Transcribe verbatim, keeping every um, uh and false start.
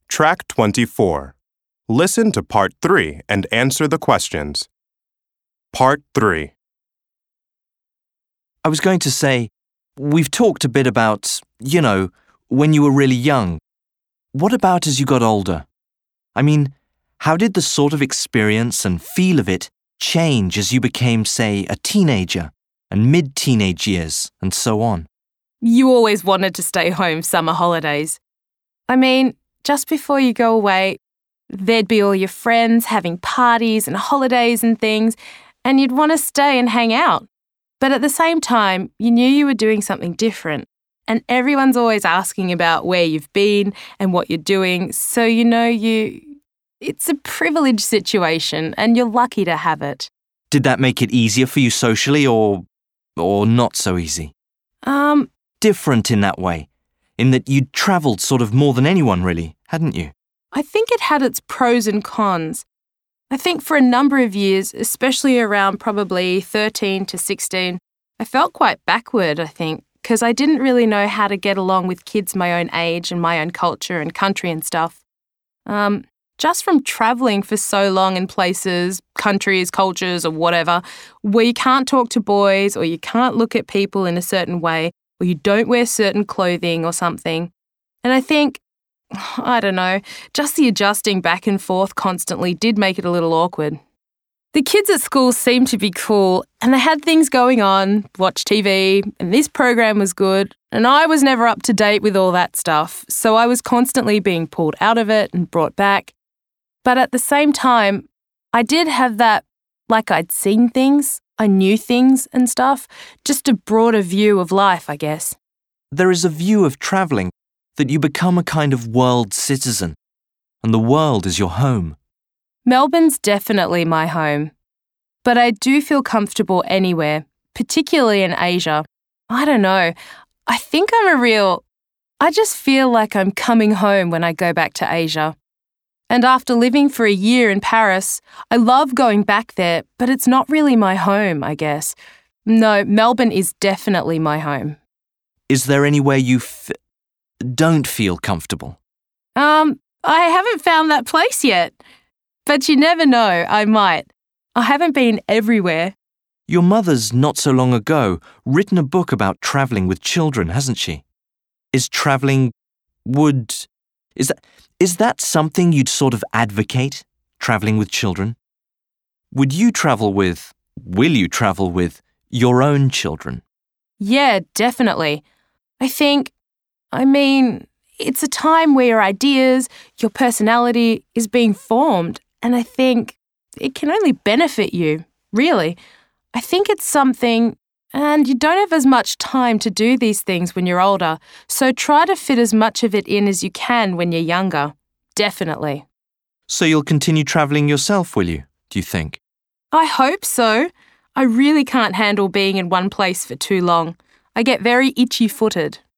Track twenty-four. Listen to Part three and answer the questions. Part three. I was going to say, we've talked a bit about, you know, when you were really young. What about as you got older? I mean, how did the sort of experience and feel of it change as you became, say, a teenager and mid-teenage years and so on? You always wanted to stay home summer holidays. I mean, just before you go away, there'd be all your friends having parties and holidays and things, and you'd want to stay and hang out. But at the same time, you knew you were doing something different, and everyone's always asking about where you've been and what you're doing, so you know you... It's a privileged situation, and you're lucky to have it. Did that make it easier for you socially or or not so easy? Um... Different in that way, in that you'd travelled sort of more than anyone really, hadn't you? I think it had its pros and cons. I think for a number of years, especially around probably thirteen to sixteen, I felt quite backward, I think, because I didn't really know how to get along with kids my own age and my own culture and country and stuff. Um, just from travelling for so long in places, countries, cultures or whatever, where you can't talk to boys or you can't look at people in a certain way or you don't wear certain clothing or something. And I think, I don't know, just the adjusting back and forth constantly did make it a little awkward. The kids at school seemed to be cool and they had things going on, watch T V, and this program was good, and I was never up to date with all that stuff, so I was constantly being pulled out of it and brought back. But at the same time, I did have that, like I'd seen things, I knew things and stuff, just a broader view of life, I guess. There is a view of travelling that you become a kind of world citizen, and the world is your home. Melbourne's definitely my home, but I do feel comfortable anywhere, particularly in Asia. I don't know, I think I'm a real... I just feel like I'm coming home when I go back to Asia. And after living for a year in Paris, I love going back there, but it's not really my home, I guess. No, Melbourne is definitely my home. Is there anywhere you f- don't feel comfortable? Um, I haven't found that place yet. But you never know, I might. I haven't been everywhere. Your mother's not so long ago written a book about travelling with children, hasn't she? Is travelling... would... Is that... Is that something you'd sort of advocate, travelling with children? Would you travel with, will you travel with, your own children? Yeah, definitely. I think, I mean, it's a time where your ideas, your personality is being formed, and I think it can only benefit you, really. I think it's something, and you don't have as much time to do these things when you're older, so try to fit as much of it in as you can when you're younger. Definitely. So you'll continue travelling yourself, will you, do you think? I hope so. I really can't handle being in one place for too long. I get very itchy-footed.